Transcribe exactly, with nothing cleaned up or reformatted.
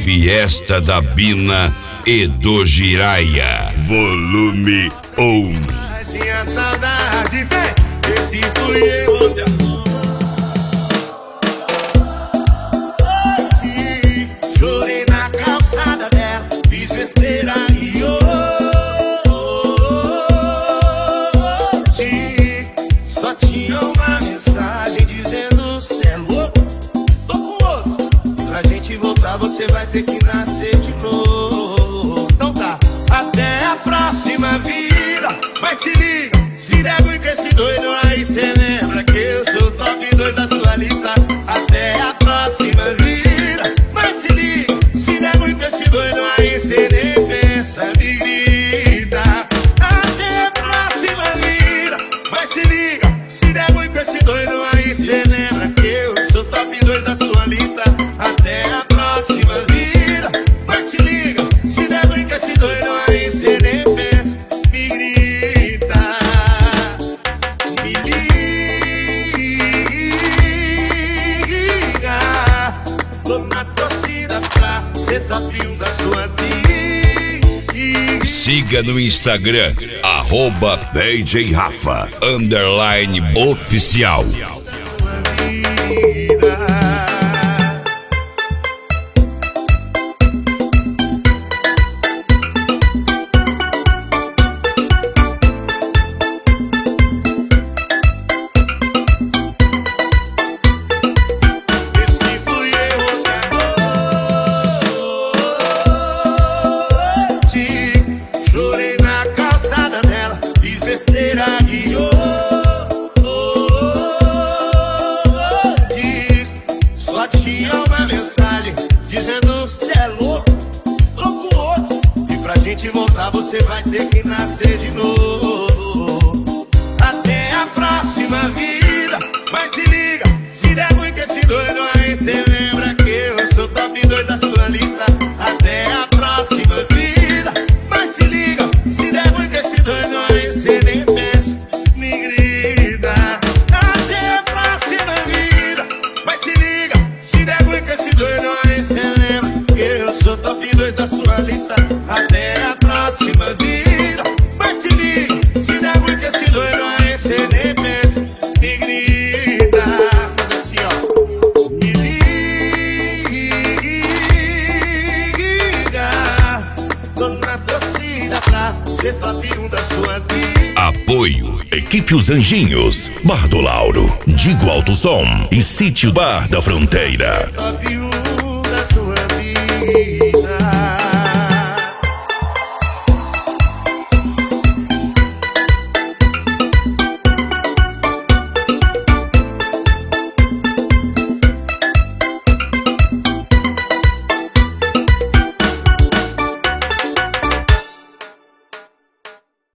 Fiesta da Bina e do Jiraya. Volume um. Tinha saudade, vem, esse fui eu ontem. Chorei na calçada dela, fiz besteira e hoje só tinha uma mensagem dizendo: cê é louco, tô com outro. Pra gente voltar você vai ter que nascer de novo. Então tá, até a próxima vida. Mas se liga, se der ruim com esse doido aí, cê lembra que eu sou top dois da sua lista. Até a próxima vida. Mas se liga, se der ruim com esse doido aí, cê nem pensa, me grita. Até a próxima vida. Mas se liga, se der ruim com esse doido aí, cê lembra que eu sou top dois da sua lista. Até a próxima vida. Mas se liga, se der ruim com esse doido aí, cê nem pensa, me grita. Me liga, tô na torcida pra ser top um da sua vida. Siga no Instagram, arroba D J Rafa, underline oficial. Só tinha uma mensagem dizendo: cê é louco, tô com outro. E pra gente voltar você vai ter que nascer de novo. Até a próxima vida. Mas se liga, se der ruim com esse doido aí, cê lembra que eu sou top dois da sua lista. Até a próxima vida. Mas se liga, se der ruim com esse doido aí, cê nem pensa, me grita. Até a próxima vida. Mas se liga, se der ruim com esse doido aí, cê lembra que eu sou top dois da sua lista. Até a próxima vida. Mas se liga, se der ruim com esse doido aí, cê nem pensa, me grita. Faz assim, ó. Me liga, tô na torcida pra ser top um da sua vida. Apoio Equipe Os Anjinhos, Bar do Lauro, Digo Alto Som e Sítio Bar da Fronteira. Top um da sua